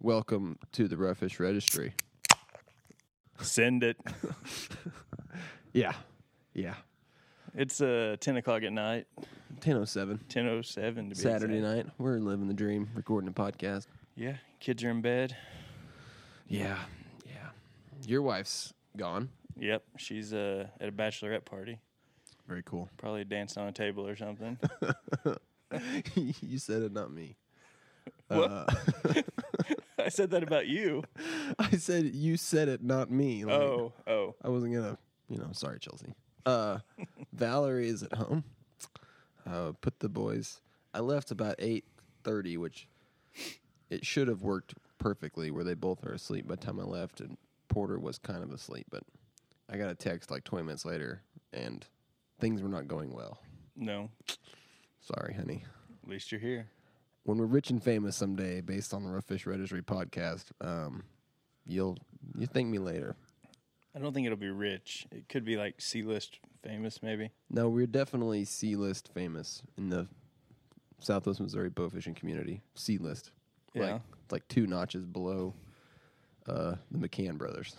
Welcome to the Roughish Registry. Send it. Yeah. It's 10 o'clock at night. 10:07. 10:07 to be Saturday exact. night. We're living the dream, recording a podcast. Yeah, kids are in bed. Yeah. Your wife's gone. Yep, she's at a bachelorette party. Very cool. Probably dancing on a table or something. You said it, not me. What? I said that about you. I said you said it, not me. Like, Oh. I wasn't gonna, sorry, Chelsea. Valerie is at home. Put the boys. I left about 8:30, which it should have worked perfectly, where they both are asleep by the time I left, and Porter was kind of asleep. But I got a text like 20 minutes later, and things were not going well. No, Sorry, honey. at least you're here. When we're rich and famous someday, based on the Roughish Registry podcast, you'll thank me later. I don't think it'll be rich. It could be like C-list famous, maybe. No, we're definitely C-list famous in the Southwest Missouri bow fishing community. C-list. Yeah. Like 2 notches below the McCann brothers.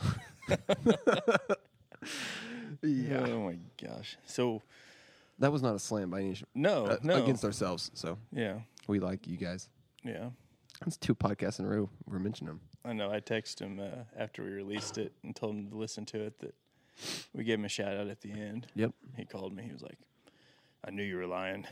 Yeah. Oh my gosh. So That was not a slam by any no. against ourselves. So Yeah. we like you guys. Yeah. That's 2 podcasts in a row. We're mentioning them. I know. I texted him after we released it and told him to listen to it that we gave him a shout out at the end. Yep. He called me. He was like, "I knew you were lying."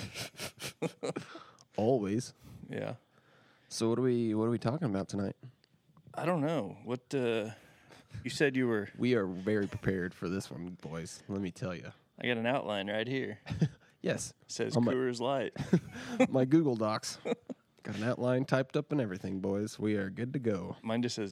Always. Yeah. So what are we talking about tonight? I don't know. What you said you were. We are very prepared for this one, boys. Let me tell you. I got an outline right here. Yes. It says On my- Coors Light. My Google Docs. Got an outline typed up and everything, boys. We are good to go. Mine just says ...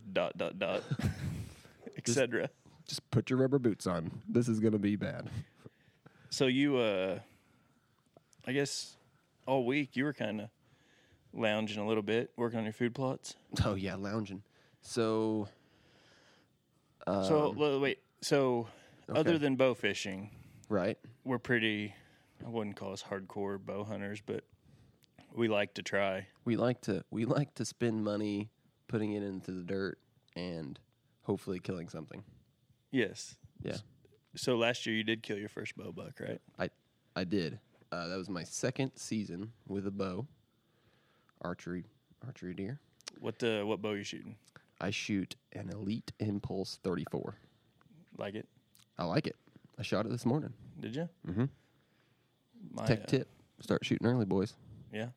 etc. Just put your rubber boots on. This is going to be bad. So you, I guess, all week you were kind of lounging a little bit, working on your food plots. Oh, yeah, lounging. So, Wait. So, Okay. other than bow fishing, right. we're pretty. I wouldn't call us hardcore bow hunters, but we like to try. We like to spend money putting it into the dirt and hopefully killing something. Yes. Yeah. So last year you did kill your first bow buck, right? I did. That was my second season with a bow. Archery deer. What bow you shooting? I shoot an Elite Impulse 34. Like it? I like it. I shot it this morning. Did you? Mm-hmm. My, Tech tip. Start shooting early, boys. Yeah.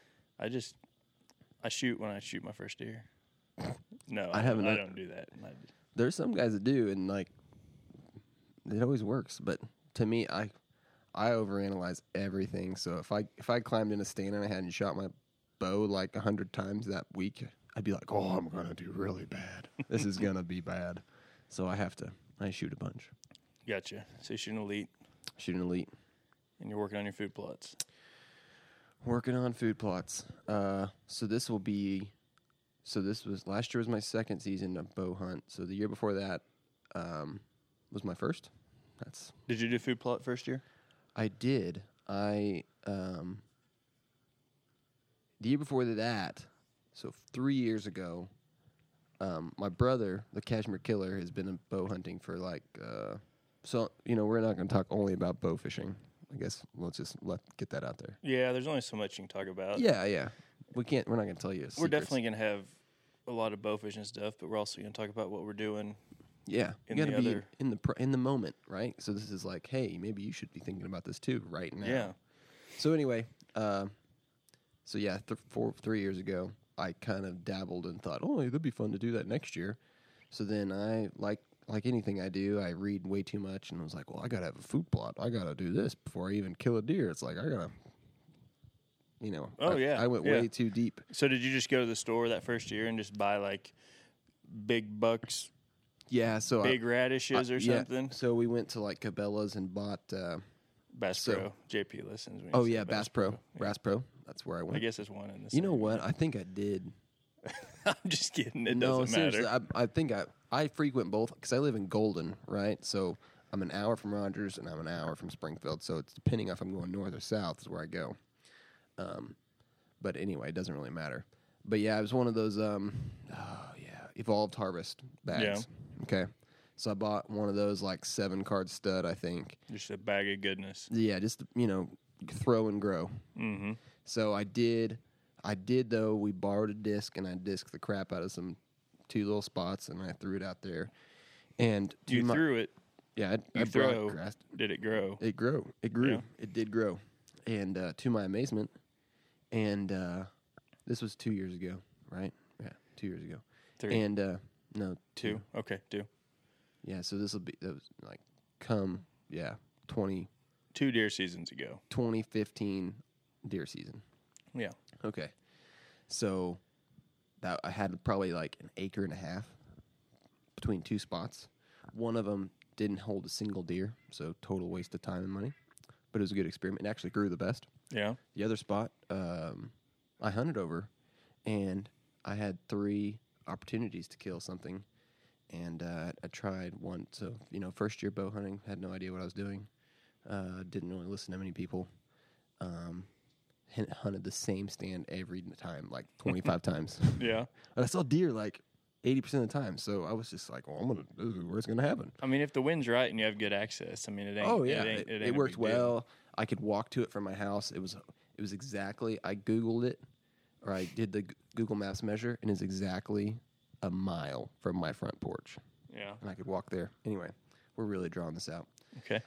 I shoot when I shoot my first deer. No, I haven't. I don't do that. There's some guys that do, and like it always works. But to me, I overanalyze everything. So if I climbed in a stand and I hadn't shot my bow like 100 times that week, I'd be like, oh, I'm gonna do really bad. This is gonna be bad. So I shoot a bunch. Gotcha. So you're shooting Elite, Shoot an Elite. and you're working on your food plots. Working on food plots. So this was last year was my second season of bow hunt. So the year before that was my first. Did you do food plot first year? I did. The year before that, so 3 years ago, my brother, the Cashmere Killer, has been bow hunting for we're not going to talk only about bow fishing. I guess let's just get that out there. Yeah, there's only so much you can talk about. Yeah. We're not going to tell you secrets. We're definitely going to have a lot of bow fishing stuff, but we're also going to talk about what we're doing. Yeah, in you got to the be other- in the moment, right? So this is like, hey, maybe you should be thinking about this too right now. Yeah. So anyway, 3 years ago, I kind of dabbled and thought, oh, that'd be fun to do that next year. So then I like anything I do, I read way too much, and I was like, well, I gotta have a food plot. I gotta do this before I even kill a deer. It's like I gotta, I went way too deep. So did you just go to the store that first year and just buy like big bucks, Yeah, so big radishes or something? Yeah, so we went to like Cabela's and bought. Bass Pro, JP listens. when you Oh say yeah, Bass Pro, Yeah. Bass Pro. That's where I went. I guess it's one in the You know what? I think I did. I'm just kidding. It No, doesn't seriously, matter. I think I frequent both because I live in Golden, right? So I'm an hour from Rogers and I'm an hour from Springfield. So it's depending if I'm going north or south is where I go. But anyway, it doesn't really matter. But yeah, it was one of those Evolved Harvest bags. Okay. So I bought one of those like 7-card stud, I think. Just a bag of goodness. Yeah, just throw and grow. Mm-hmm. So I did though. We borrowed a disc and I disced the crap out of 2 little spots and I threw it out there. And You threw it. Yeah, I throw. brought grass. Did it grow? It grew. Yeah. It did grow. And to my amazement, and this was 2 years ago, right? Yeah, 2 years ago. 3. And no, 2. Okay, 2. Yeah, so that was like 2 deer seasons ago. 2015 deer season. Yeah. Okay. So that I had probably like 1.5 acres between 2 spots. One of them didn't hold a single deer, so total waste of time and money. But it was a good experiment. It actually grew the best. Yeah. The other spot, I hunted over, and I had 3 opportunities to kill something. And I tried one. So, first year bow hunting, had no idea what I was doing. Didn't really listen to many people. Hunted the same stand every time, like 25 times. Yeah. And I saw deer like 80% of the time. So I was just like, well, this is where it's going to happen. I mean, if the wind's right and you have good access, I mean, it ain't. Oh, yeah. It It worked well. I could walk to it from my house. It was exactly, I Googled it, or I did the Google Maps measure, and it's exactly a mile from my front porch. Yeah. And I could walk there. Anyway, we're really drawing this out. Okay.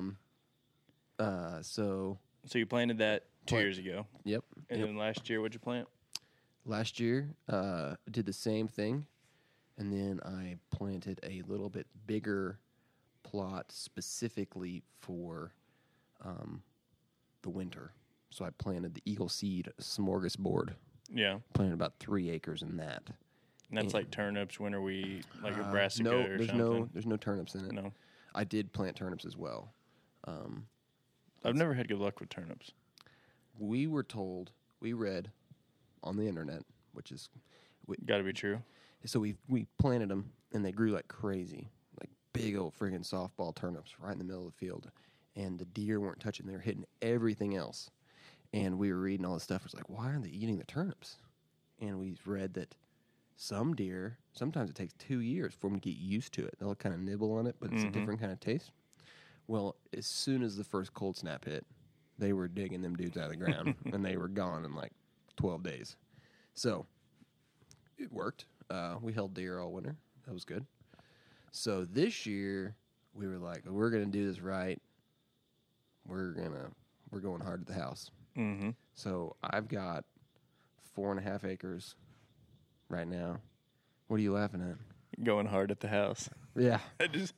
So you planted that 2 years ago. Yep. And then last year, what'd you plant? Last year, did the same thing, and then I planted a little bit bigger plot specifically for the winter. So I planted the Eagle Seed smorgasbord. Yeah. Planted about 3 acres in that. And that's like turnips, winter wheat, like a brassica or there's something. there's no turnips in it. No. I did plant turnips as well. I've never had good luck with turnips. We read on the internet, which is Got to be true. so we planted them and they grew like crazy, like big old friggin' softball turnips right in the middle of the field, and the deer weren't touching; they were hitting everything else. And we were reading all this stuff. It was like, why aren't they eating the turnips? And we read that some deer, sometimes it takes 2 years for them to get used to it. They'll kind of nibble on it, but it's a different kind of taste. Well, as soon as the first cold snap hit, they were digging them dudes out of the ground, and they were gone in like 12 days. So it worked. We held deer all winter. That was good. So this year, we were like, we're going to do this right. We're going hard at the house. Mm-hmm. So I've got 4.5 acres right now. What are you laughing at? Going hard at the house. Yeah. I just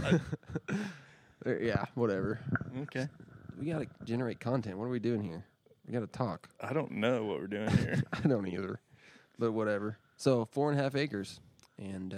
Yeah, whatever. Okay. We got to generate content. What are we doing here? We got to talk. I don't know what we're doing here. I don't either, but whatever. So 4.5 acres, and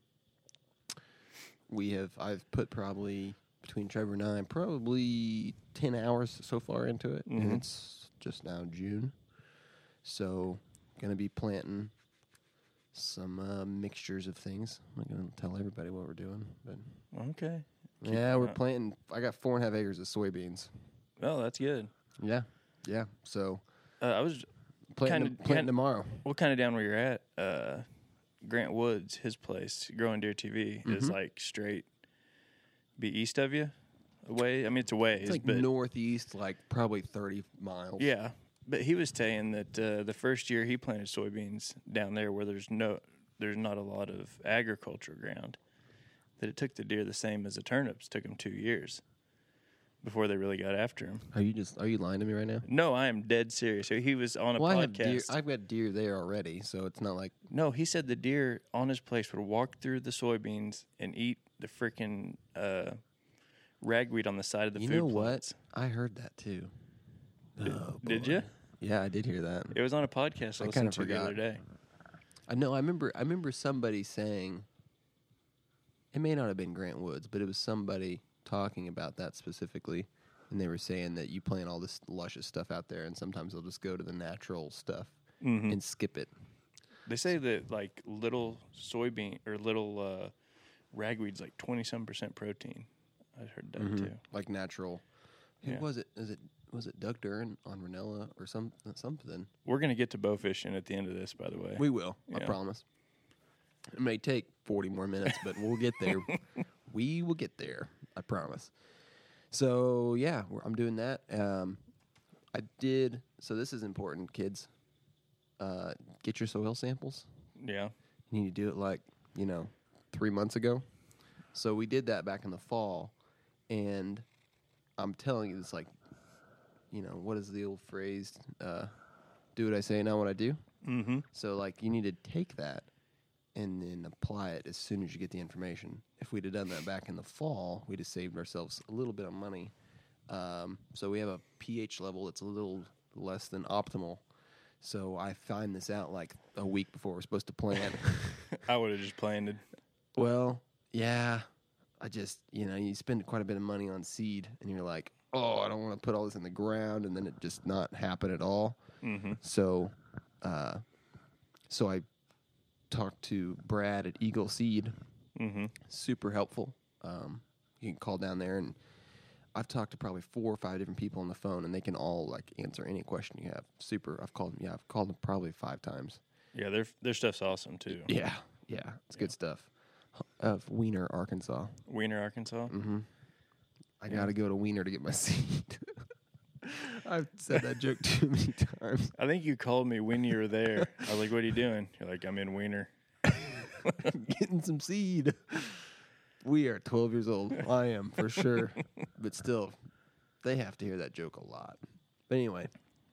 I've put probably between Trevor and I probably 10 hours so far into it, and it's just now June. So gonna be planting some mixtures of things. I'm not gonna tell everybody what we're doing, but Okay. yeah, we're planting. I got 4.5 acres of soybeans. Oh, that's good. Yeah. So I was planting tomorrow. What kind of down where you're at? Grant Woods, his place, Growing Deer TV, is like straight be east of you, away. I mean, it's a ways, It's like but northeast, like probably 30 miles. yeah. But he was saying that the first year he planted soybeans down there, where there's not a lot of agricultural ground, that it took the deer the same as the turnips. Took them 2 years before they really got after him. Are you lying to me right now? No, I am dead serious. So he was on a podcast. I've got deer there already, so it's not like No, he said the deer on his place would walk through the soybeans and eat the freaking ragweed on the side of the you food know plots. what? I heard that too. Did you? Yeah, I did hear that. It was on a podcast I I kinda listened to the other forgot. day. I know. I remember somebody saying. It may not have been Grant Woods, but it was somebody talking about that specifically, and they were saying that you plant all this luscious stuff out there, and sometimes they'll just go to the natural stuff and skip it. They say that like little soybean or little ragweed's like 20-some% protein. I heard that too. Like natural. Yeah. Who was it? was it Doug Duran on Ranella or something. We're going to get to bow fishing at the end of this, by the way. We will, I Yeah. promise. It may take 40 more minutes, but we'll get there. We will get there, I promise. So, yeah, I'm doing that. So this is important, kids. Get your soil samples. Yeah. You need to do it 3 months ago. So we did that back in the fall, and I'm telling you, it's what is the old phrase? Do what I say, not what I do. Mm-hmm. So, you need to take that and then apply it as soon as you get the information. If we'd have done that back in the fall, we'd have saved ourselves a little bit of money. So we have a pH level that's a little less than optimal. So I find this out a week before we're supposed to plant. I would have just planted. Well, yeah. I just, you spend quite a bit of money on seed, and you're like, oh, I don't want to put all this in the ground, and then it just not happen at all. Mm-hmm. So I talked to Brad at Eagle Seed. Mm-hmm. Super helpful. You can call down there, and I've talked to probably 4 or 5 different people on the phone, and they can all answer any question you have. Super. I've called them probably 5 times. Yeah, their stuff's awesome too. Yeah, it's good stuff. Of Weiner, Arkansas. Weiner, Arkansas. Mm-hmm. I gotta go to Weiner to get my seed. I've said that joke too many times. I think you called me when you were there. I was like, "What are you doing?" You're like, "I'm in Weiner." Getting some seed. We are 12 years old. I am, for sure. But still, they have to hear that joke a lot. But anyway,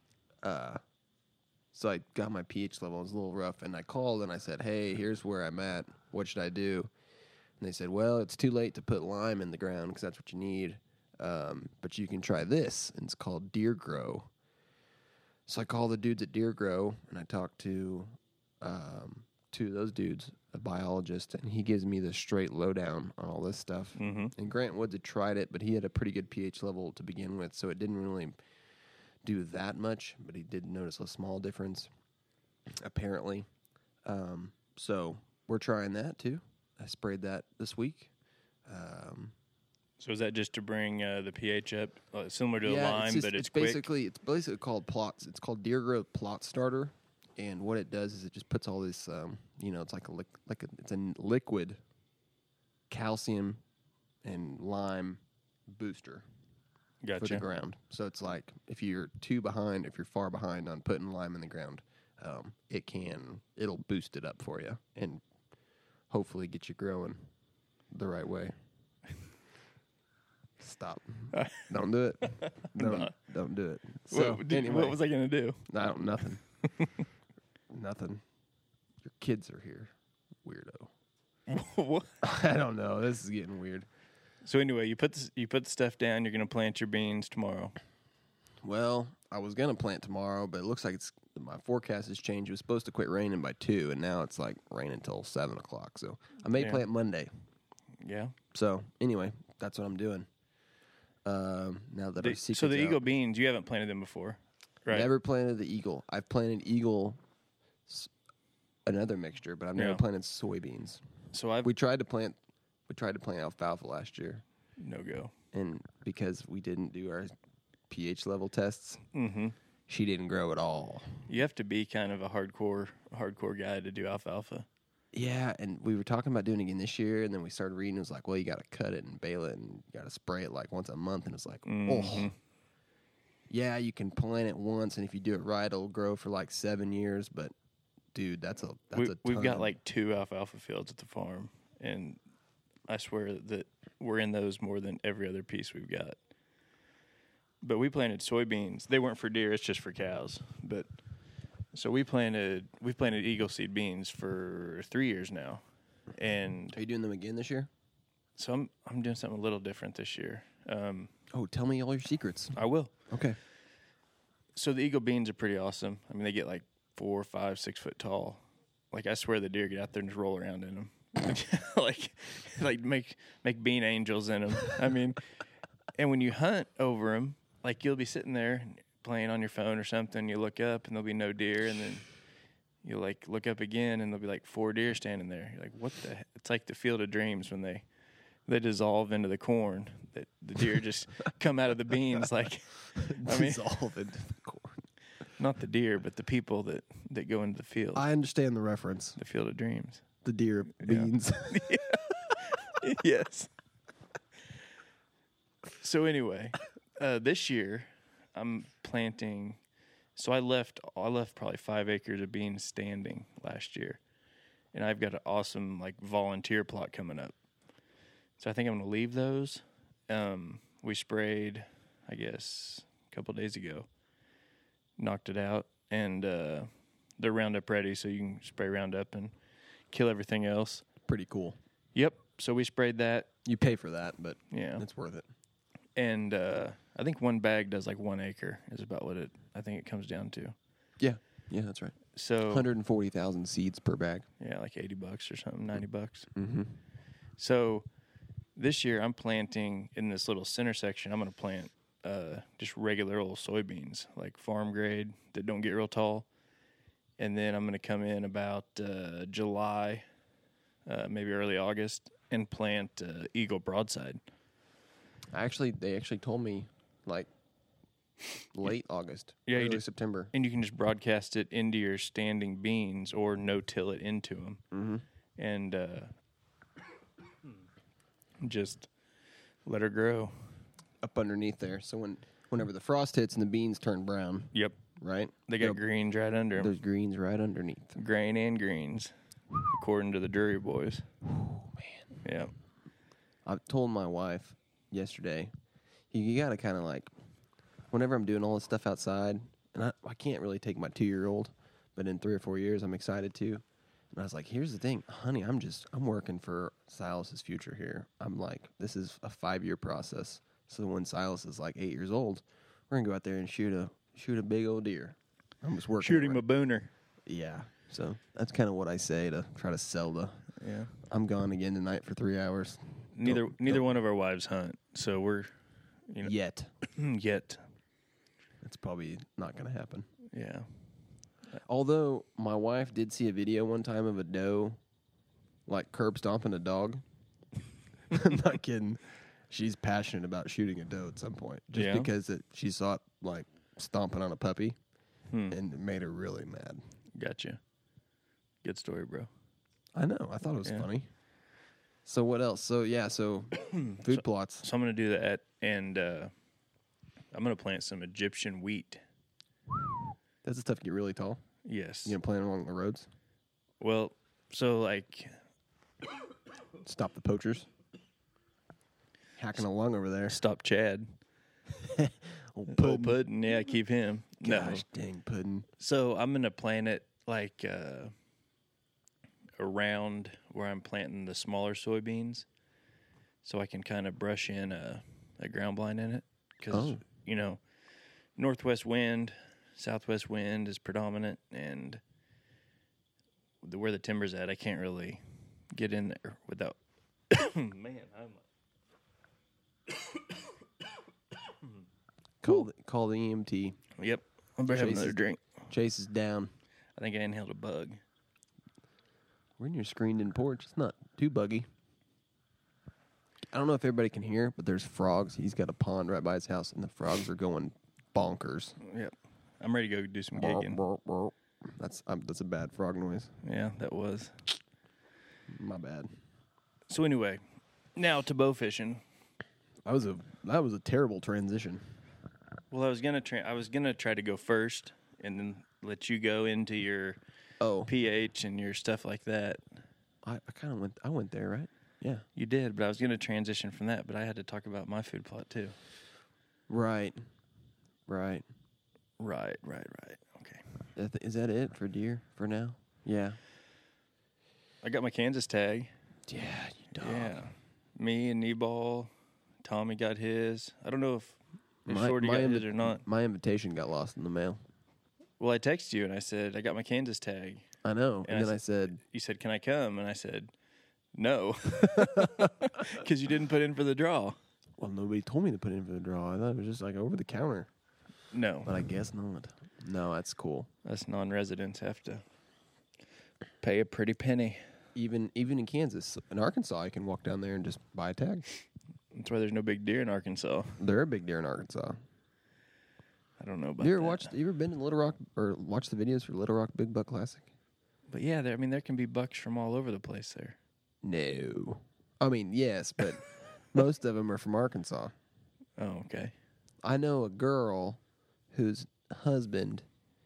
so I got my pH level. It was a little rough. And I called and I said, hey, here's where I'm at. What should I do? And they said, well, it's too late to put lime in the ground because that's what you need. But you can try this. And it's called Deer Grow. So I called the dudes at Deer Grow, and I talked to two of those dudes, a biologist, and he gives me the straight lowdown on all this stuff. Mm-hmm. And Grant Woods had tried it, but he had a pretty good pH level to begin with, so it didn't really do that much, but he did notice a small difference, apparently. So we're trying that, too. I sprayed that this week. So is that just to bring the pH up, similar to a Yeah, lime, but it's basically quick? it's basically called plots. It's called Deer Grow Plot Starter, and what it does is it just puts all this, it's it's a liquid calcium and lime booster for the Gotcha. ground. So it's like if you're far behind on putting lime in the ground, it'll boost it up for you and hopefully get you growing the right way. Stop. Don't do it. Don't do it. So anyway, what was I going to do? nothing. Nothing. Your kids are here. Weirdo. What? I don't know. This is getting weird. So anyway, you put the stuff down. You're going to plant your beans tomorrow. Well, I was going to plant tomorrow, but it looks like my forecast has changed. It was supposed to quit raining by 2, and now it's raining until 7 o'clock. So I may plant Monday. Yeah. So anyway, that's what I'm doing. Now that our secret's So the out. Eagle beans, you haven't planted them before, right? Never planted the Eagle. I've planted Eagle, another mixture, but I've never planted soybeans. So We tried to plant alfalfa last year, no go. and because we didn't do our pH level tests, Mm-hmm. she didn't grow at all. You have to be kind of a hardcore guy to do alfalfa. Yeah, and we were talking about doing it again this year, and then we started reading. It was like, well, you got to cut it and bale it, and you got to spray it once a month, and it's like, oh, yeah, you can plant it once, and if you do it right, it'll grow for 7 years. But dude, that's a We've got ton. 2 alfalfa fields at the farm, and I swear that we're in those more than every other piece we've got. But we planted soybeans. They weren't for deer; it's just for cows. But so we've planted Eagle seed beans for 3 years now, and Are you doing them again this year? so I'm doing something a little different this year. Oh, tell me all your secrets. I will. Okay. So the Eagle beans are pretty awesome. I mean, they get 4, 5, 6 foot tall. I swear the deer get out there and just roll around in them, make bean angels in them. I mean, and when you hunt over them, you'll be sitting there playing on your phone or something. You look up and there'll be no deer, and then you look up again and there'll be 4 deer standing there. You're like, what the? It's like the Field of Dreams when they they dissolve into the corn. That the deer just come out of the beans like. I mean, Dissolve into the corn. not the deer, but the people that go into the field. I understand the reference. The Field of Dreams. The deer beans. Yes. So anyway, this year I'm planting. So I left probably 5 acres of beans standing last year, and I've got an awesome like volunteer plot coming up. So I think I'm gonna leave those. We sprayed, I guess, a couple days ago. Knocked it out, and they're Roundup ready, so you can spray Roundup and kill everything else. Pretty cool. Yep. So we sprayed that. You pay for that, but Yeah. it's worth it. And I think one bag does like 1 acre is about what I think it comes down to. Yeah, that's right. So 140,000 seeds per bag. yeah, like $80 or something, $90. Mm-hmm. So this year I'm planting in this little center section. I'm going to plant just regular old soybeans, like farm grade that don't get real tall. And then I'm going to come in about July, maybe early August, and plant Eagle broadside. They actually told me like late August, Yeah, early September. And you can just broadcast it into your standing beans or no-till it into them. Mm-hmm. And just let her grow. Up underneath there. So whenever the frost hits and the beans turn brown, Yep. right? They got greens right under them. There's greens right underneath. Grain and greens, according to the Drury boys. Oh, man. Yeah. I told my wife yesterday, you got to kind of like, whenever I'm doing all this stuff outside, and I can't really take my 2-year-old, but in 3 or 4 years, I'm excited to. And I was like, here's the thing, honey, I'm working for Silas's future here. I'm like, this is a 5-year process. So when Silas is like 8 years old, we're going to go out there and shoot a big old deer. I'm just working. Shoot him a booner. Yeah. So that's kind of what I say to try to sell Yeah. I'm gone again tonight for 3 hours. Neither one of our wives hunt, so we're, Yet. yet. It's probably not going to happen. Yeah. Although my wife did see a video one time of a doe like curb stomping a dog. I'm not kidding. She's passionate about shooting a doe at some point just because she saw it like stomping on a puppy and it made her really mad. Gotcha. Good story, bro. I know. I thought it was funny. So what else? So food plots. So I'm going to do that, and I'm going to plant some Egyptian wheat. Does the stuff get really tall? Yes. You gonna plant along the roads? Well, so like Stop the poachers. Hacking along over there. stop Chad. Old Old Puddin', yeah, keep him. Gosh, dang pudding. So I'm going to plant it like around where I'm planting the smaller soybeans so I can kind of brush in a ground blind in it. Because, northwest wind, southwest wind is predominant, and where the timber's at, I can't really get in there without... Man, Call the EMT. Yep. I'm better have Chase another is- drink. Chase is down. I think I inhaled a bug. We're in your screened-in porch. It's not too buggy. I don't know if everybody can hear, but there's frogs. He's got a pond right by his house, and the frogs are going bonkers. Yep. I'm ready to go do some Burp, gigging. burp, burp. That's a bad frog noise. Yeah, that was. My bad. So anyway, now to bow fishing. That was a terrible transition. Well, I was gonna try to go first, and then let you go into your pH and your stuff like that. I kind of went. I went there, right? Yeah. You did, but I was gonna transition from that, but I had to talk about my food plot too. Right. Right. Okay. Is that it for deer for now? Yeah. I got my Kansas tag. Yeah, you dog. Yeah. Me and Kneeball, Tommy got his. I don't know if Shorty got his or not. My invitation got lost in the mail. Well, I texted you and I said, I got my Kansas tag. I know. And then I said... You said, can I come? And I said, no. Because you didn't put in for the draw. Well, nobody told me to put in for the draw. I thought it was just like over the counter. No. But I guess not. No, that's cool. Us non-residents have to pay a pretty penny. even in Kansas, in Arkansas, I can walk down there and just buy a tag. That's why there's no big deer in Arkansas. There are big deer in Arkansas. I don't know about You ever that. You ever been in Little Rock or watched the videos for Little Rock Big Buck Classic? But yeah, there can be bucks from all over the place there. No. I mean, yes, but most of them are from Arkansas. Oh, okay. I know a girl whose husband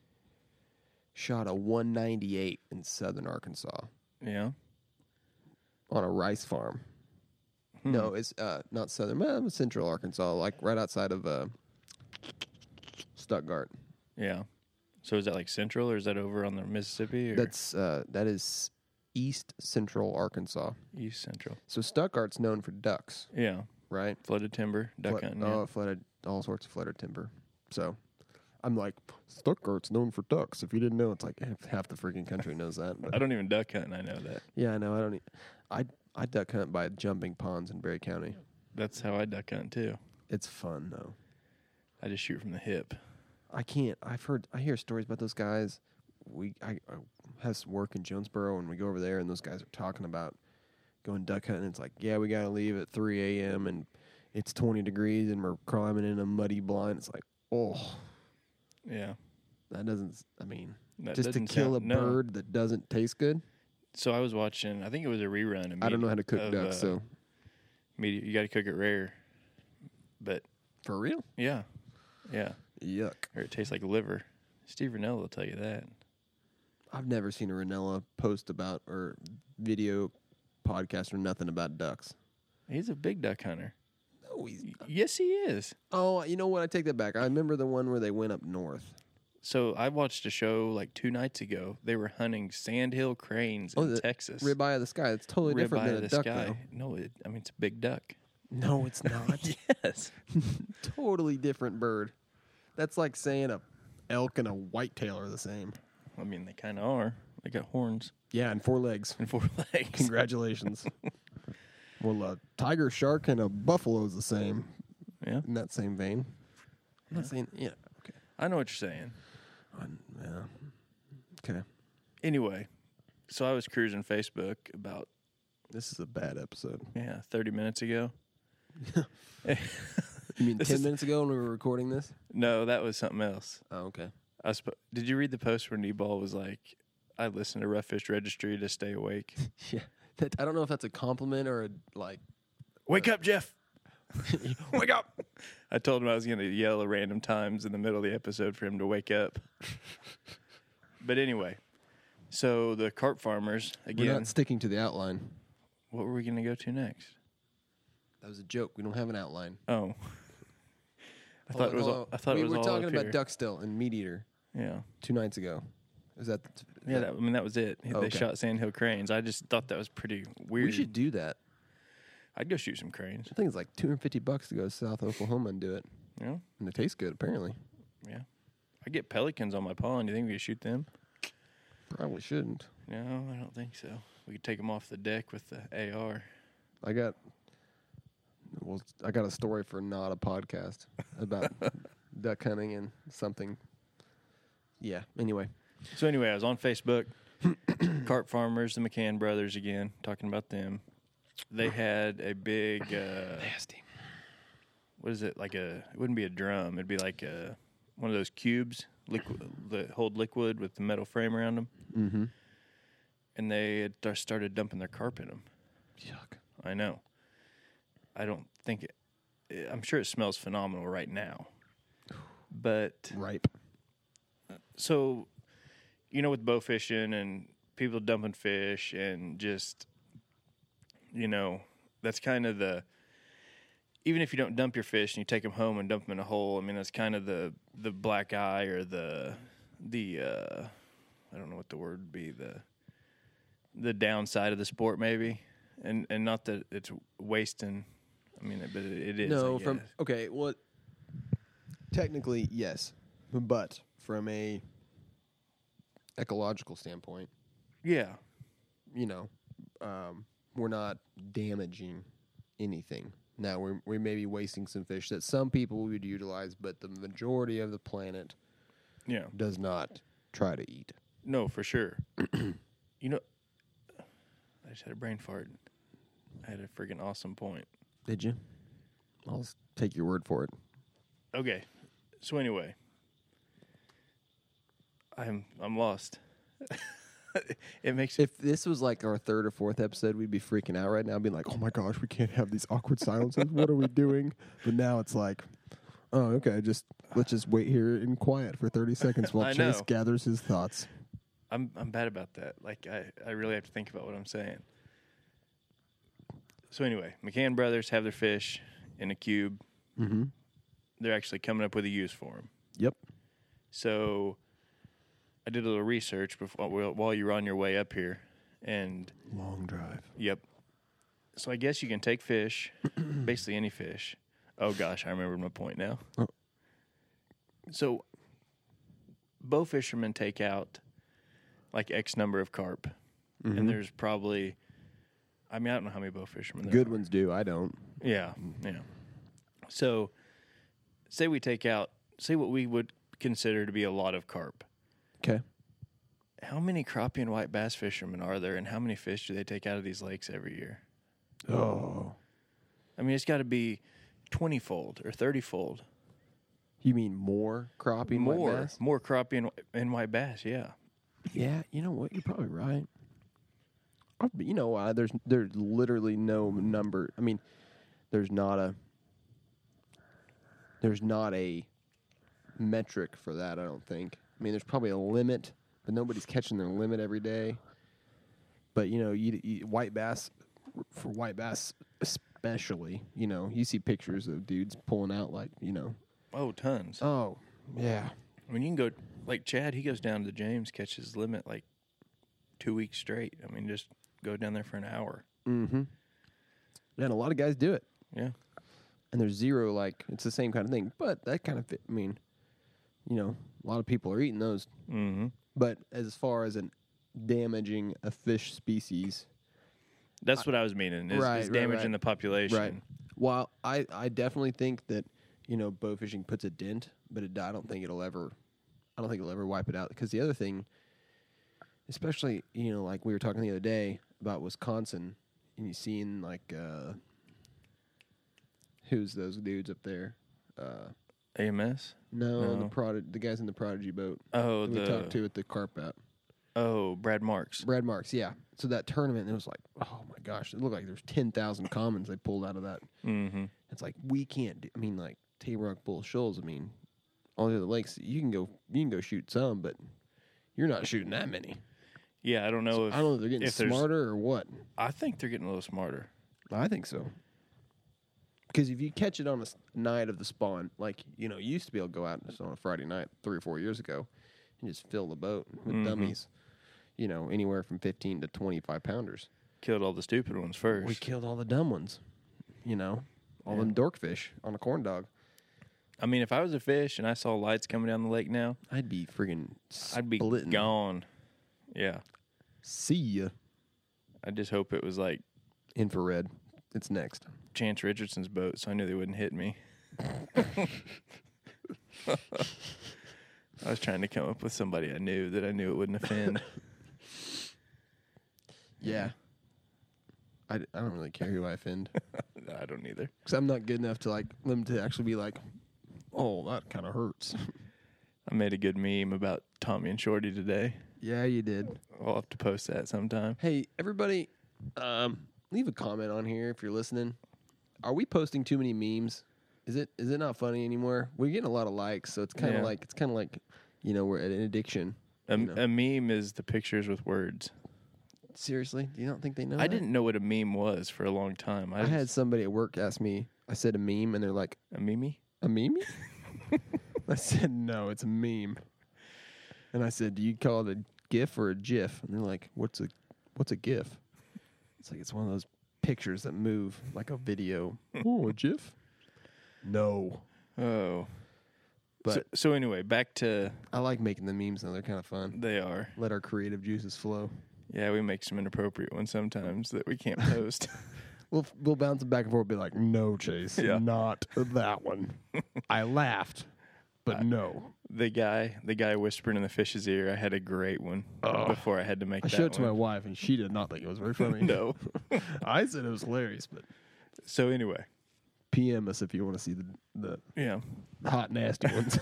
shot a 198 in southern Arkansas Yeah. on a rice farm. No, it's not southern, well, central Arkansas, like right outside of Stuttgart. Yeah. So is that like central, or is that over on the Mississippi? Or? That is east central Arkansas. East central. So Stuttgart's known for ducks, Yeah. right? Flooded timber, duck hunting. Yeah. Flooded, all sorts of flooded timber. So I'm like, Stuttgart's known for ducks. If you didn't know, it's like half the freaking country knows that. But I don't even duck hunt, and I know that. yeah, I know. I duck hunt by jumping ponds in Berry County. That's how I duck hunt too. It's fun though. I just shoot from the hip. I can't. I hear stories about those guys. I have some work in Jonesboro, and we go over there, and those guys are talking about going duck hunting. It's like, yeah, we got to leave at 3 a.m. and it's 20 degrees, and we're climbing in a muddy blind. It's like, oh, Yeah. that doesn't. I mean, That just to doesn't kill sound- a bird that doesn't taste good. So I was watching, I think it was a rerun. I don't know how to cook ducks, so You got to cook it rare. But for real, yeah. yuck. Or it tastes like liver. Steve Rennell will tell you that. I've never seen a Ranella post about or video podcast or nothing about ducks. He's a big duck hunter. No, he's. Yes, he is. Oh, you know what? I take that back. I remember the one where they went up north. So I watched a show like 2 nights ago. They were hunting sandhill cranes in the Texas. Ribeye of the sky. It's totally different than a duck, though. No, it's a big duck. No, it's not. Yes. Totally different bird. That's like saying a elk and a whitetail are the same. I mean, they kind of are. They got horns Yeah, and 4 legs. and 4 legs. Congratulations. Well, a tiger, shark, and a buffalo is the same. Yeah. In that same vein. I'm not saying, yeah, okay. I know what you're saying. Yeah. Okay. Anyway, so I was cruising Facebook about, This is a bad episode. 30 minutes ago. You mean This 10 is- minutes ago when we were recording this? No, that was something else. Oh, okay. Did you read the post where Nebal was like, I listen to Rough Fish Registry to stay awake? Yeah. I don't know if that's a compliment or a, like, Wake up, Jeff! wake up! I told him I was going to yell at random times in the middle of the episode for him to wake up. But anyway, so the carp farmers, We're again, not sticking to the outline. what were we going to go to next? That was a joke. We don't have an outline. Oh. I thought it was all we were all talking up about here. duck still and meat eater Yeah. 2 nights ago. Is that? Yeah, that was it. Oh, They okay. shot sandhill cranes. I just thought that was pretty weird. We should do that. I'd go shoot some cranes. I think it's like $250 to go to South Oklahoma and do it, Yeah, and it tastes good. Apparently, yeah. I get pelicans on my pond. You think we could shoot them? probably shouldn't. No, I don't think so. We could take them off the deck with the AR. I got a story for not a podcast about duck hunting and something. Yeah. Anyway, So anyway, I was on Facebook. Carp farmers, the McCann brothers again, talking about them. They had a big, nasty. what is it, it wouldn't be a drum. It'd be like one of those cubes that hold liquid with the metal frame around them. Mm-hmm. And they had started dumping their carp in them. Yuck. I know. I don't think I'm sure it smells phenomenal right now. But Ripe. so, with bow fishing and people dumping fish and just, that's kind of even if you don't dump your fish and you take them home and dump them in a hole, I mean, that's kind of the black eye or the I don't know what the word would be, the downside of the sport maybe. And not that it's wasting, I mean, but it is. No, I guess. okay. Well, technically yes, but from a ecological standpoint, Yeah. We're not damaging anything. Now we may be wasting some fish that some people would utilize, but the majority of the planet Yeah. does not try to eat. No, for sure. just had a brain fart. I had a freaking awesome point. Did you? I'll take your word for it. Okay. So anyway, I'm lost. It makes If this was like our third or fourth episode, we'd be freaking out right now, being like, "Oh my gosh, we can't have these awkward silences. What are we doing?" But now it's like, "Oh, okay, let's just wait here in quiet for 30 seconds while I Chase know. gathers his thoughts." I'm bad about that. Like I really have to think about what I'm saying. So anyway, McCann Brothers have their fish in a cube. Mm-hmm. They're actually coming up with a use for them. Yep. So I did a little research while you were on your way up here, and Long drive. yep. So I guess you can take fish, basically any fish. Oh gosh, I remember my point now. Oh. So bow fishermen take out like X number of carp, Mhm. and there's probably, I mean, I don't know how many bow fishermen there Good are. ones do. I don't. Yeah, yeah. So say we take out, say what we would consider to be a lot of carp. Okay. How many crappie and white bass fishermen are there, and how many fish do they take out of these lakes every year? Oh. I mean, it's got to be 20-fold or 30-fold. You mean more crappie and white bass? More crappie and white bass, yeah. Yeah, you know what? You're probably right. But you know why? There's literally no number. I mean, there's not a metric for that, I don't think. I mean, there's probably a limit, but nobody's catching their limit every day. But, you know, you white bass, for white bass especially, you know, you see pictures of dudes pulling out like, you know. Oh, tons. Oh, yeah. I mean, you can go, like Chad, he goes down to the James, catches his limit like 2 weeks straight. I mean, just go down there for an hour. Mm-hmm. Yeah, and a lot of guys do it. Yeah. And there's zero, like, it's the same kind of thing. But that kind of, I mean, you know, a lot of people are eating those. Mm-hmm. But as far as damaging a fish species. That's what I was meaning, is damaging the population. Right. While I definitely think that, you know, bow fishing puts a dent, but I don't think it'll ever wipe it out. Because the other thing, especially, you know, like we were talking the other day about Wisconsin, and you seen, like, who's those dudes up there? AMS? No, No. the guys in the Prodigy boat. Oh, that we talked to at the carp out. Oh, Brad Marks. Brad Marks, yeah. So that tournament, it was like, oh my gosh, it looked like there's 10,000 commons they pulled out of that. Mm-hmm. It's like we can't do. I mean, like Table Rock, Bull Shoals. I mean, all the other lakes, you can go shoot some, but you're not shooting that many. Yeah, I don't know I don't know if they're getting smarter or what. I think they're getting a little smarter. I think so. Because if you catch it on a night of the spawn, like, you know, you used to be able to go out on a Friday night 3 or 4 years ago and just fill the boat with dummies, you know, anywhere from 15 to 25 pounders. Killed all the stupid ones first. We killed all the dumb ones, you know, all them dorkfish on a corn dog. I mean, if I was a fish and I saw lights coming down the lake now, I'd be friggin' I'd be splitting. gone. Yeah. See ya. I just hope it was like Infrared. It's next. Chance Richardson's boat, so I knew they wouldn't hit me. I was trying to come up with somebody I knew it wouldn't offend. Yeah. I don't really care who I offend. I don't either. Because I'm not good enough to, like, them to actually be like, oh, that kind of hurts. I made a good meme about Tommy and Shorty today. Yeah, you did. I'll have to post that sometime. Hey, everybody, leave a comment on here if you're listening. Are we posting too many memes? Is it not funny anymore? We're getting a lot of likes, so it's kind of like you know, we're at an addiction. A meme is the pictures with words. Seriously, do you not think they know? I didn't know what a meme was for a long time. I had somebody at work ask me. I said a meme, and they're like, a meme. "A meme?" I said, "No, it's a meme." And I said, "Do you call it a GIF or a GIF?" And they're like, "What's a GIF?" It's like it's one of those pictures that move like a video. Oh, a GIF? No. Oh. But so anyway, back to... I like making the memes, though. They're kind of fun. They are. Let our creative juices flow. Yeah, we make some inappropriate ones sometimes that we can't post. We'll bounce it back and forth and be like, no, Chase, not that one. I laughed. but no. The guy whispering in the fish's ear. I had a great one before I had to make I that showed it to one. my wife, and she did not think it was very funny. No. I said it was hilarious, but So anyway, PM us if you want to see the yeah. hot, nasty ones.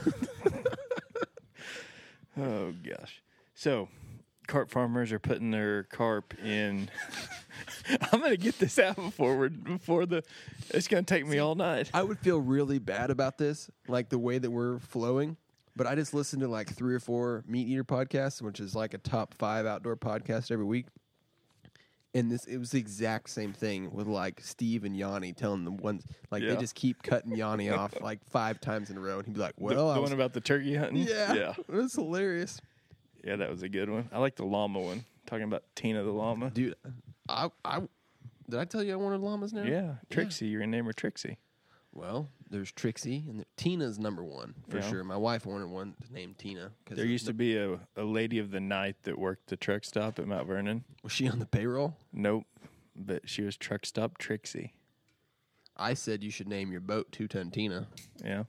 Oh gosh. So, carp farmers are putting their carp in. I'm gonna get this out before the. It's gonna take me all night. I would feel really bad about this, like the way that we're flowing. But I just listened to like 3 or 4 Meat Eater podcasts, which is like a top 5 outdoor podcast every week. And it was the exact same thing with like Steve and Yanni telling them ones like Yeah. they just keep cutting Yanni off like 5 times in a row, and he'd be like, The, "Well, the one about the turkey hunting. yeah, it was hilarious, Yeah, that was a good one. I like the llama one. Talking about Tina the llama. dude." I did I tell you I wanted llamas now? Yeah, Trixie. You're gonna name her Trixie. Well, there's Trixie, and Tina's number 1 for Yeah. sure. My wife wanted one named Tina. There used to be a lady of the night that worked the truck stop at Mount Vernon. Was she on the payroll? Nope, but she was truck stop Trixie. I said you should name your boat 2-Ton Tina. Yeah.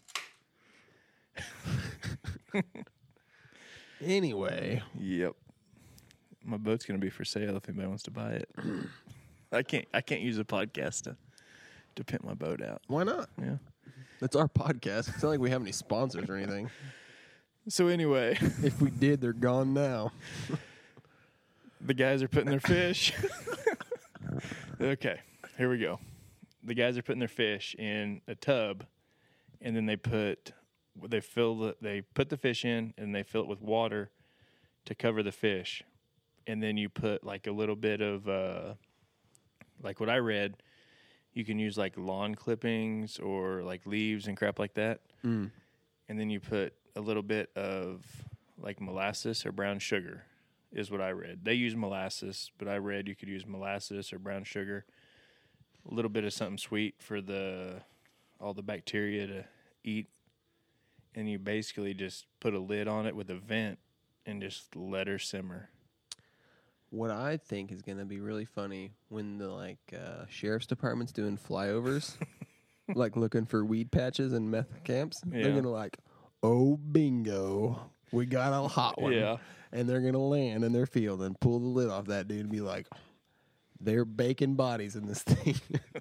Anyway, Yep. My boat's gonna be for sale if anybody wants to buy it. I can't use a podcast to pimp my boat out. why not? Yeah. That's our podcast. It's not like we have any sponsors or anything. So anyway, If we did, they're gone now. the guys are putting their fish. Okay, here we go. The guys are putting their fish in a tub, and then they put the fish in, and they fill it with water to cover the fish, and then you put like a little bit of like what I read, you can use like lawn clippings or like leaves and crap like that, and then you put a little bit of like molasses or brown sugar. Is what I read. They use molasses, but I read you could use molasses or brown sugar. A little bit of something sweet for all the bacteria to eat. And you basically just put a lid on it with a vent and just let her simmer. What I think is going to be really funny when the sheriff's department's doing flyovers, like looking for weed patches and meth camps. Yeah. They're going to oh bingo, we got a hot one. Yeah. And they're going to land in their field and pull the lid off that dude and be like, they're baking bodies in this thing.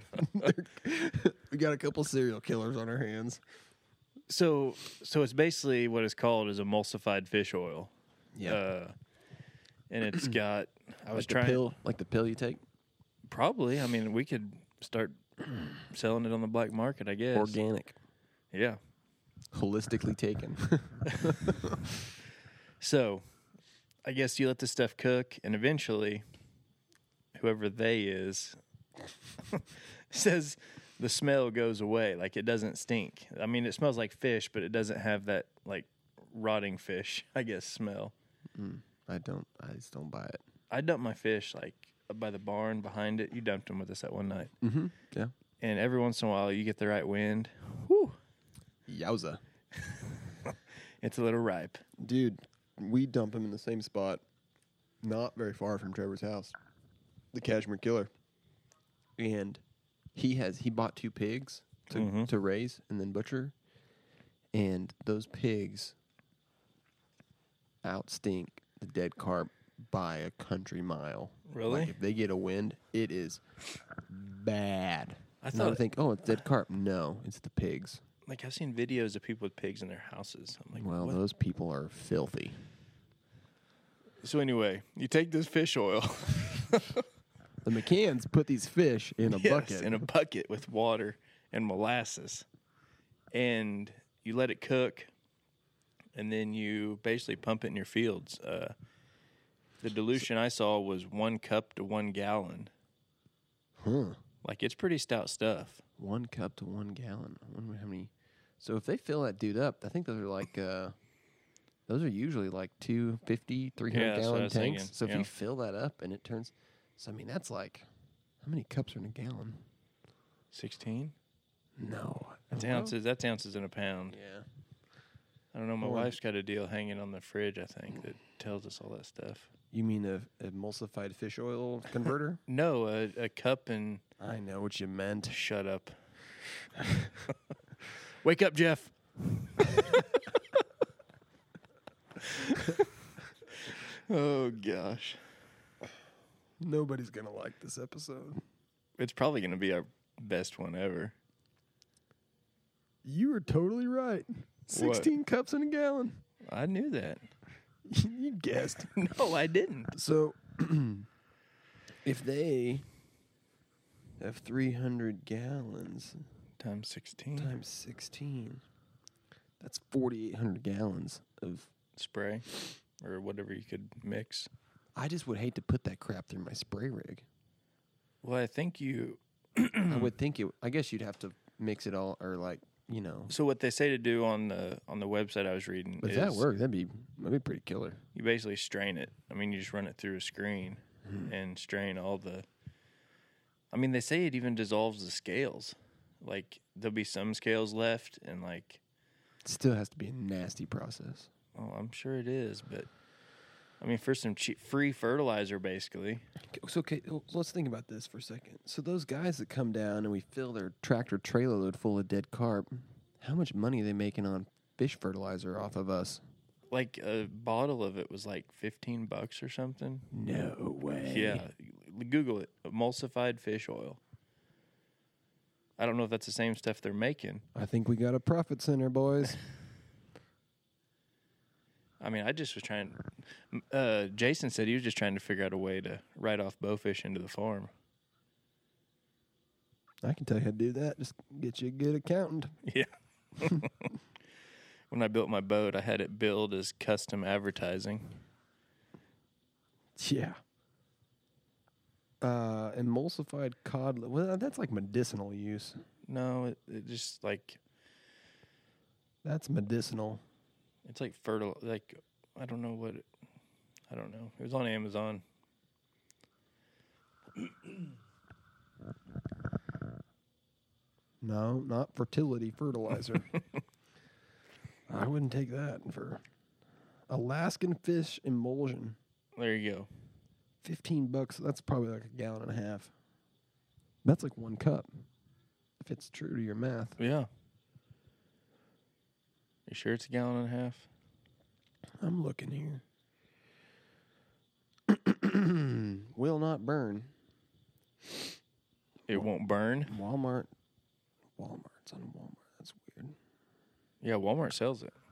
We got a couple serial killers on our hands. So it's basically what it's called is emulsified fish oil. Yeah. And it's got Like the pill you take? Probably. I mean, we could start selling it on the black market, I guess. Organic. Yeah. Holistically taken. So, I guess you let this stuff cook, and eventually, whoever they is says the smell goes away. Like, it doesn't stink. I mean, it smells like fish, but it doesn't have that, like, rotting fish, I guess, smell. I just don't buy it. I dumped my fish, like, up by the barn behind it. You dumped them with us that one night. Mm-hmm. Yeah. And every once in a while, you get the right wind. Whew. Yowza. It's a little ripe. Dude, we dump him in the same spot, not very far from Trevor's house, the Cashmere Killer. And he bought 2 pigs to raise and then butcher. And those pigs outstink the dead carp by a country mile. Really? Like if they get a wind, it is bad. I Not to thought, think, oh, it's dead carp. No, it's the pigs. like, I've seen videos of people with pigs in their houses. I'm like, Well, what? those people are filthy. So anyway, you take this fish oil. The McCanns put these fish in a Yes, bucket. in a bucket with water and molasses, and you let it cook, and then you basically pump it in your fields. The dilution I saw was 1 cup to 1 gallon. Huh. Like, it's pretty stout stuff. 1 cup to 1 gallon. I wonder how many. So if they fill that dude up, I think those are like, those are usually like 250, 300 Yeah, that's what I gallon was tanks. thinking, So if yeah. you fill that up and it turns, so I mean, that's like, how many cups are in a gallon? 16? No. That's Well, ounces. That's ounces in a pound. Yeah. I don't know. My Or- wife's got a deal hanging on the fridge, I think, that tells us all that stuff. You mean a emulsified fish oil converter? No, a cup and I know what you meant. shut up. Wake up, Jeff. Oh, gosh. Nobody's going to like this episode. It's probably going to be our best one ever. You were totally right. 16 cups in a gallon. I knew that. You guessed. No, I didn't. So, if they have 300 gallons Times 16. times 16, that's 4,800 gallons of. Spray or whatever you could mix. I just would hate to put that crap through my spray rig. Well, I think you... I would think it. I guess you'd have to mix it all, or like, you know. So what they say to do on the website I was reading But is if that worked, that'd be pretty killer. you basically strain it. I mean, you just run it through a screen and strain all the... I mean, they say it even dissolves the scales. Like, there'll be some scales left, and like... It still has to be a nasty process. Oh, I'm sure it is, but... I mean, for some cheap, free fertilizer, basically. So, okay, let's think about this for a second. So those guys that come down and we fill their tractor trailer load full of dead carp, how much money are they making on fish fertilizer off of us? Like, a bottle of it was like $15 or something. No way. Yeah. Google it. Emulsified fish oil. I don't know if that's the same stuff they're making. I think we got a profit center, boys. I mean, I just was trying... Jason said he was just trying to figure out a way to write off bowfish into the farm. I can tell you how to do that. Just get you a good accountant. Yeah. When I built my boat, I had it billed as custom advertising. Yeah. Emulsified cod. Well, that's like medicinal use. No, it just like... That's medicinal. It's like fertile... Like, I don't know what... I don't know. It was on Amazon. No, not fertility fertilizer. I wouldn't take that for Alaskan fish emulsion. There you go. $15. That's probably like a gallon and a half. That's like 1 cup. If it's true to your math. Yeah. You sure it's a gallon and a half? I'm looking here. Will not burn. It won't burn? Walmart. Walmart's on Walmart. That's weird. Yeah, Walmart sells it.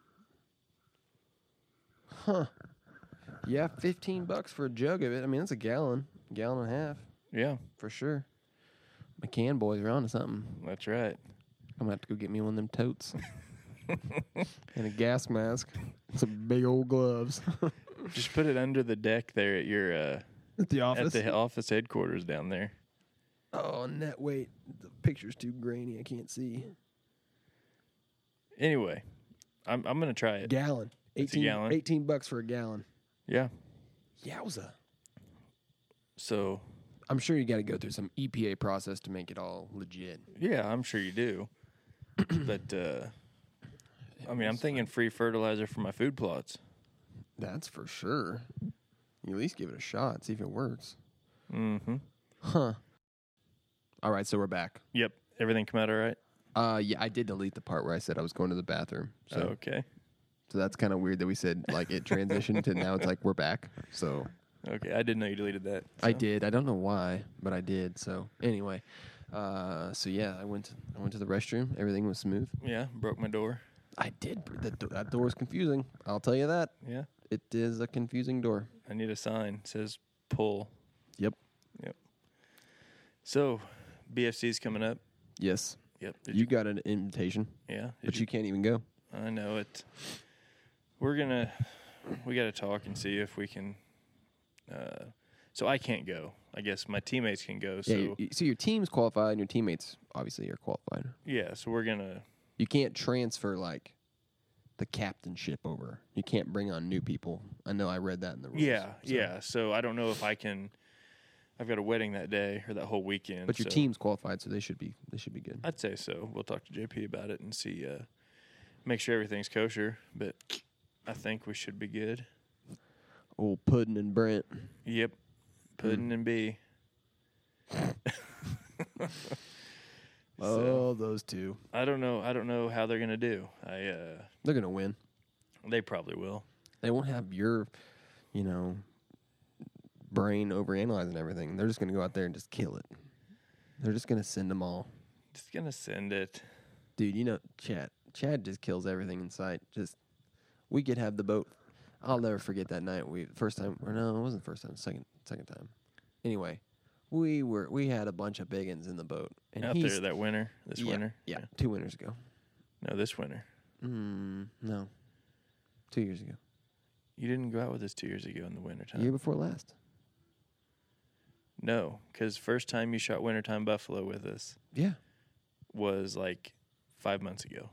Huh. Yeah, $15 for a jug of it. I mean, that's a gallon and a half Yeah, for sure. McCann boys are onto something. that's right. I'm gonna have to go get me one of them totes and a gas mask, some big old gloves Just put it under the deck there at your at the office. at the office headquarters down there. Oh, net weight. The picture's too grainy. I can't see. Anyway, I'm gonna try it. Gallon. It's a gallon. $18 for a gallon. Yeah. Yowza. So I'm sure you got to go through some EPA process to make it all legit. yeah, I'm sure you do. But I mean, I'm thinking free fertilizer for my food plots. That's for sure. You at least give it a shot, see if it works. Mm-hmm. Huh. All right, so we're back. Yep. Everything come out all right? Yeah, I did delete the part where I said I was going to the bathroom. So, Okay. so that's kind of weird that we said like it transitioned to now it's like we're back. So Okay. I didn't know you deleted that. I so. did. I don't know why, but I did. So anyway, so yeah, I went to the restroom. Everything was smooth. Yeah. Broke my door. I did. That door is confusing. I'll tell you that. Yeah. It is a confusing door. I need a sign. It says pull. Yep. So, BFC's coming up. Yes. Yep. You got an invitation, Yeah. but you can't even go. I know it. We got to talk and see if we can. So I can't go. I guess my teammates can go. So Yeah. So your team's qualified, and your teammates obviously are qualified. yeah. So we're gonna. You can't transfer like the captainship over. You can't bring on new people. I know I read that in the rules. Yeah. so. Yeah. So I don't know if I can. I've got a wedding that day or that whole weekend. But your so team's qualified, so they should be good. I'd say so. We'll talk to JP about it and see. Make sure everything's kosher. But I think we should be good. Old Puddin' and Brent. Yep. Puddin' and B. Oh, those two. I don't know how they're gonna do. They're gonna win. They probably will. They won't have your, you know, brain overanalyzing everything. They're just going to go out there and just kill it. They're just going to send them all. Just going to send it. Dude, you know, Chad just kills everything in sight. We could have the boat. I'll never forget that night. First time, or no, it wasn't the first time. Second time. Anyway, we had a bunch of big uns in the boat. And Out there that winter? This winter? Yeah, 2 winters ago. No, this winter. No. 2 years ago. You didn't go out with us 2 years ago in the wintertime. Year before last. No, because first time you shot wintertime buffalo with us Yeah. was like 5 months ago.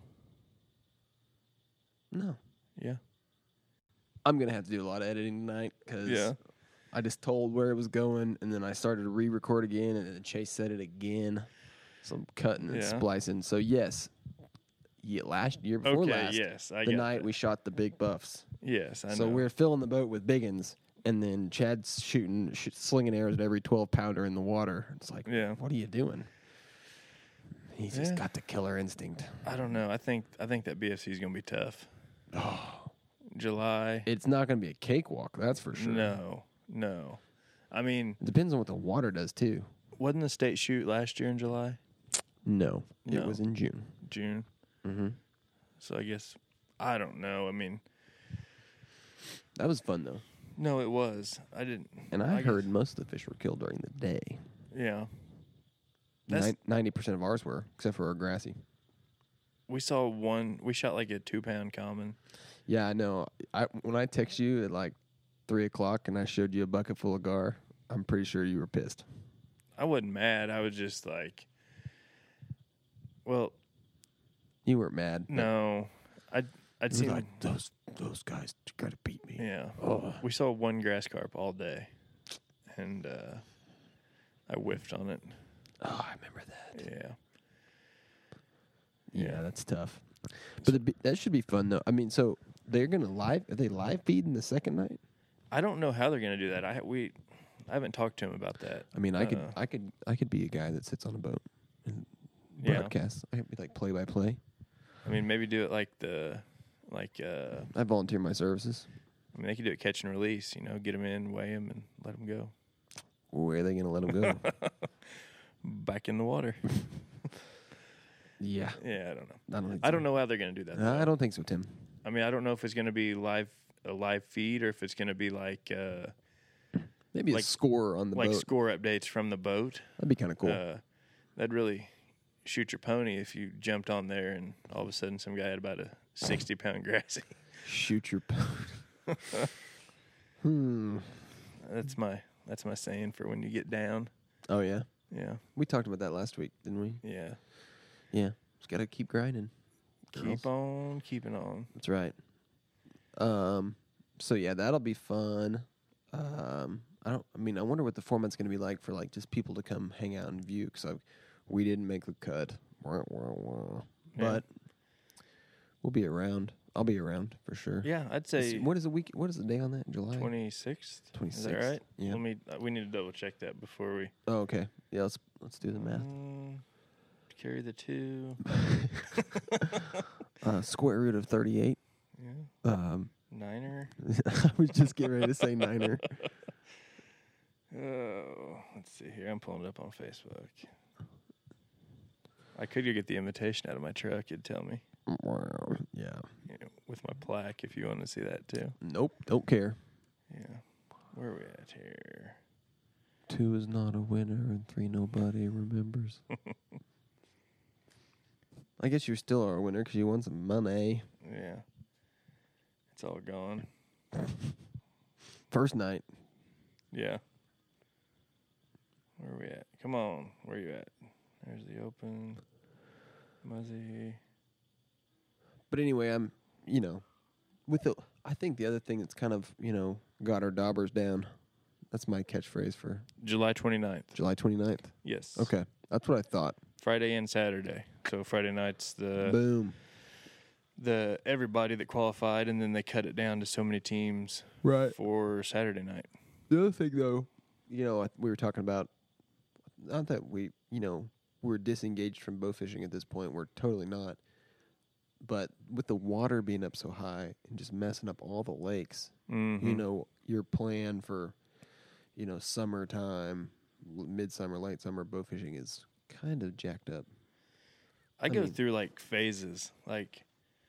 No. Yeah. I'm going to have to do a lot of editing tonight because Yeah. I just told where it was going, and then I started to re-record again, and then Chase said it again. So I'm cutting and Yeah. splicing. So, yes, last year before Okay, last, yes. I the got night that. we shot the big buffs. Yes, I know. So we're filling the boat with big uns, and then Chad's slinging arrows at every 12-pounder in the water. It's like, Yeah. what are you doing? He's just Yeah. got the killer instinct. I don't know. I think that BFC is going to be tough. July. It's not going to be a cakewalk, that's for sure. No. I mean, It depends on what the water does, too. wasn't the state shoot last year in July? No, it No. was in June. June? Mm-hmm. So I guess, I don't know. I mean, That was fun, though. no, it was. I didn't. And I heard guess- most of the fish were killed during the day. Yeah. That's- 90% of ours were, except for our grassy. We shot like a 2-pound common. Yeah, I know. When I text you at like 3 o'clock and I showed you a bucket full of gar, I'm pretty sure you were pissed. I wasn't mad. I was just like, well, You weren't mad. but no. I'd you were seen, like, those guys got to beat me. yeah. Oh. We saw one grass carp all day, and I whiffed on it. Oh, I remember that. Yeah. Yeah, that's tough. But that should be fun, though. I mean, so they're going to are they live feeding the second night? I don't know how they're going to do that. I haven't talked to him about that. I mean, I could be a guy that sits on a boat and Yeah. broadcast. I could be like play-by-play. I mean, maybe do it like I volunteer my services. I mean, they could do it catch and release. Get them in, weigh them, and let them go Where are they going to let them go? back in the water. Yeah. Yeah, I don't know. I I don't know how they're going to do that. though. I don't think so, Tim. I mean, I don't know if it's going to be a live feed or if it's going to be like Maybe a Like- score on the like boat. score updates from the boat. That'd be kind of cool. That'd really shoot your pony if you jumped on there and all of a sudden some guy had about a 60-pound grassy. Shoot your boat. That's my saying for when you get down. Oh, yeah? Yeah, We talked about that last week, didn't we? yeah. Yeah. Just got to keep grinding. Keep on keeping on. That's right. So, yeah, that'll be fun. I wonder what the format's going to be like for, like, just people to come hang out and view, because we didn't make the cut. Wah, wah, wah. Yeah. But we'll be around. I'll be around for sure. Yeah, I'd say What is the day on that? July 26th. 26th. Is that right? Yeah. We need to double check that before we Oh, okay. Yeah, let's do the math. carry the 2. Square root of 38. Yeah. Niner. I was just getting ready to say Niner. Oh, let's see here. I'm pulling it up on Facebook. I could go get the invitation out of my truck. It'd tell me, Yeah. with my plaque, if you want to see that too. Nope. Don't care. Yeah. Where are we at here? 2 is not a winner and 3 nobody remembers. I guess you still are a winner because you won some money. Yeah. It's all gone. First night. Yeah. Where are we at? Come on. Where are you at? There's the open. Muzzy. But anyway, I think the other thing that's kind of, got our daubers down. That's my catchphrase for July 29th. July 29th. Yes. Okay. That's what I thought. Friday and Saturday. So Friday night's Boom. the everybody that qualified, and then they cut it down to so many teams Right. for Saturday night. The other thing, though, we were talking about, not that we're disengaged from bow fishing at this point. We're totally not. But with the water being up so high and just messing up all the lakes, Mm-hmm. you know, your plan for, you know, summertime, midsummer, late summer bow fishing is kind of jacked up. I go through like phases. Like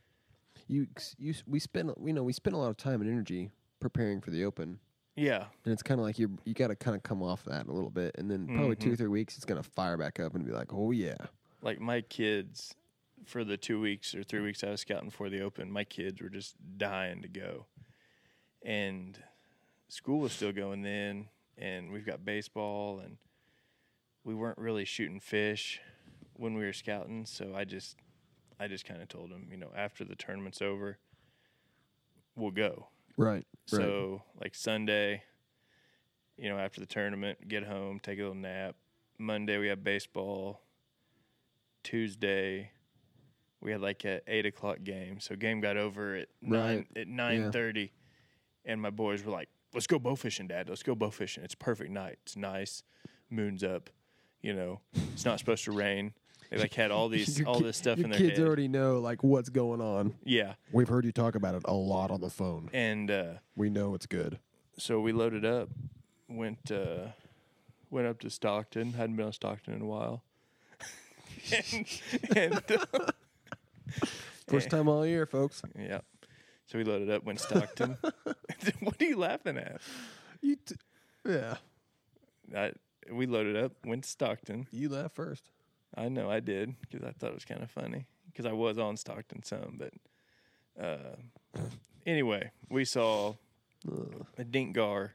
We spend a lot of time and energy preparing for the open, yeah, and it's kind of like you got to kind of come off that a little bit, and then probably 2 or 3 weeks it's gonna fire back up and be like, oh yeah. like my kids, for the 2 weeks or 3 weeks I was scouting for the open, my kids were just dying to go, and school was still going then, and we've got baseball, and we weren't really shooting fish when we were scouting, so I just kind of told them, you know, after the tournament's over, we'll go. Right. So like Sunday, you know, after the tournament, get home, take a little nap. Monday we have baseball. Tuesday we had like a 8:00 game. So game got over at 9:30, and my boys were like, "Let's go bow fishing, Dad. Let's go bow fishing. It's a perfect night. It's nice, moon's up. You know, it's not supposed to rain." They like had all this stuff in their head. Your kids already know like what's going on. Yeah, We've heard you talk about it a lot on the phone. and We know it's good. so we loaded up, went up to Stockton. Hadn't been on Stockton in a while. and First time all year, folks. yeah, so we loaded up, went Stockton. What are you laughing at? Yeah. We loaded up, went to Stockton. You laugh first. I know I did because I thought it was kind of funny because I was on Stockton some, but anyway, we saw a Dinkgar,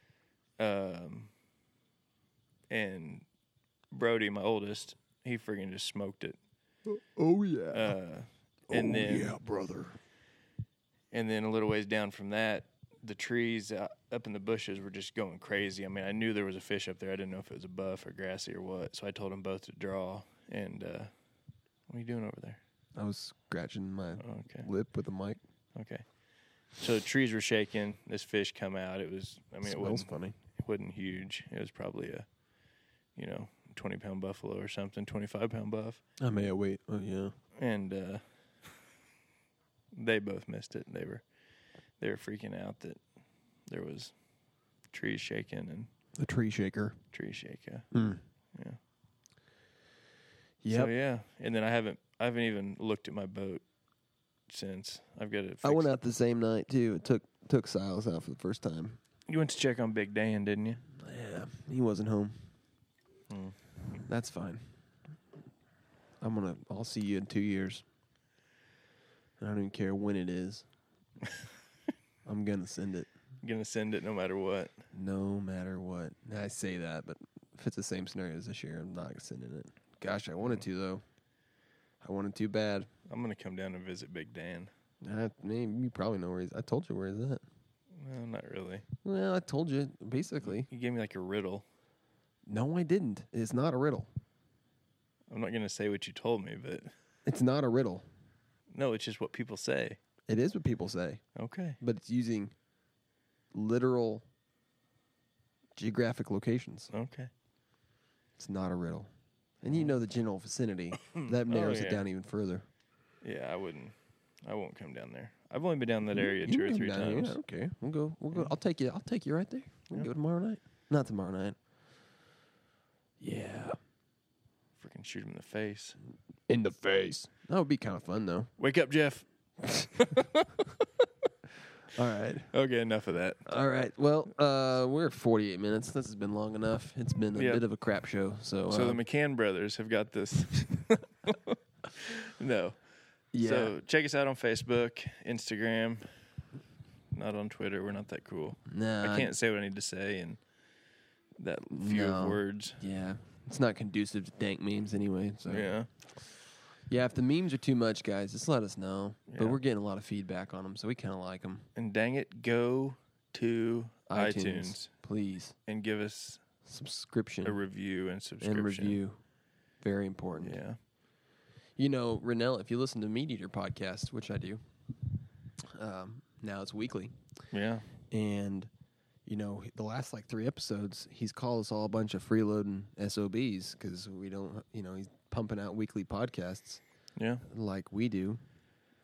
and Brody, my oldest, he friggin' just smoked it. Oh yeah. And then yeah, brother. And then a little ways down from that, the trees up in the bushes were just going crazy. I mean, I knew there was a fish up there. I didn't know if it was a buff or grassy or what. So I told them both to draw. And what are you doing over there? I was scratching my Okay. lip with the mic. Okay. So the trees were shaking. This fish come out. It was, I mean, Smells funny. It wasn't huge. It was probably a, 20-pound buffalo or something, 25-pound buff. I may have wait. Oh yeah. And they both missed it. They were freaking out that there was trees shaking and The tree shaker. trees shake. Yeah. Yeah. Yep. So yeah, and then I haven't even looked at my boat since. I've got it. I went out the same night too. It took Silas out for the first time. You went to check on Big Dan, didn't you? Yeah, he wasn't home. Hmm. That's fine. I'll see you in 2 years. I don't even care when it is. I'm gonna send it. Gonna send it no matter what. No matter what. I say that, but if it's the same scenario as this year, I'm not sending it. Gosh, I wanted to though. I wanted to bad. I'm gonna come down and visit Big Dan. You probably know where he's. I told you where he's at. Well, not really. Well, I told you basically. You gave me like a riddle. No, I didn't. It's not a riddle. I'm not gonna say what you told me, but It's not a riddle. no, it's just what people say. It is what people say, Okay. but it's using literal geographic locations. Okay. It's not a riddle. And you know the general vicinity. That narrows it down even further. Yeah, I won't come down there. I've only been down that area You 2 or can 3 come down here. times. Okay, we'll go. Yeah. I'll take you right there. We'll go tomorrow night. Not tomorrow night. Yeah. Freaking shoot him in the face. In the face. That would be kind of fun though. Wake up, Jeff. All right. Okay, enough of that. All right. Well, we're at 48 minutes. This has been long enough. It's been a Yeah. bit of a crap show. So So the McCann brothers have got this. No. yeah. So check us out on Facebook, Instagram. Not on Twitter. We're not that cool. Nah, I can't say what I need to say in that few No. of words. Yeah. It's not conducive to dank memes anyway. So Yeah. Yeah, if the memes are too much, guys, just let us know. Yeah. But we're getting a lot of feedback on them, so we kind of like them. And dang it, go to iTunes please. and give us Subscription a review and subscription. and review. Very important. Yeah. You know, Renell, if you listen to Meat Eater podcast, which I do, now it's weekly, Yeah. and you know, the last like 3 episodes, he's called us all a bunch of freeloading SOBs because we don't, you know, he's pumping out weekly podcasts Yeah. like we do.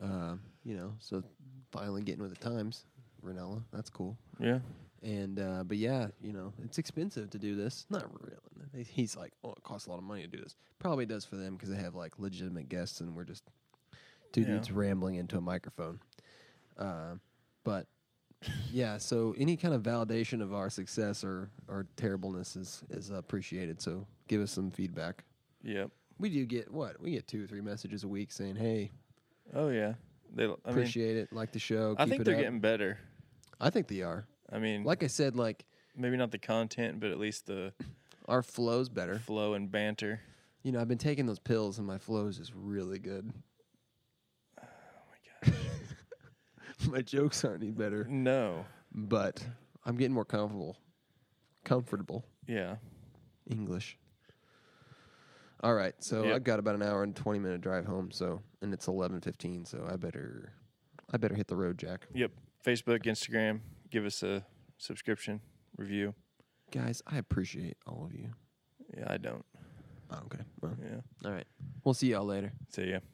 So finally getting with the times, Ranella. That's cool. Yeah. And but yeah, it's expensive to do this. Not really. He's like, oh, it costs a lot of money to do this. Probably does for them because they have like legitimate guests, and we're just two dudes rambling into a microphone. But yeah, so any kind of validation of our success or terribleness is appreciated. So give us some feedback. Yep. We do get We get 2 or 3 messages a week saying, "Hey, Oh yeah. appreciate it, like the show." I keep think it they're up." getting better. I think they are. I mean, Like I said, like maybe not the content, but at least the our flow's better. flow and banter. I've been taking those pills, and my flow is just really good. Oh my gosh. My jokes aren't any better, No. but I'm getting more comfortable. Yeah. English. All right, so Yep. I've got about an hour and 20-minute drive home. And it's 11:15, so I better hit the road, Jack. Yep. Facebook, Instagram. Give us a subscription, review. Guys, I appreciate all of you. Yeah, I don't. Oh, okay. Well, Yeah. all right. We'll see y'all later. See ya.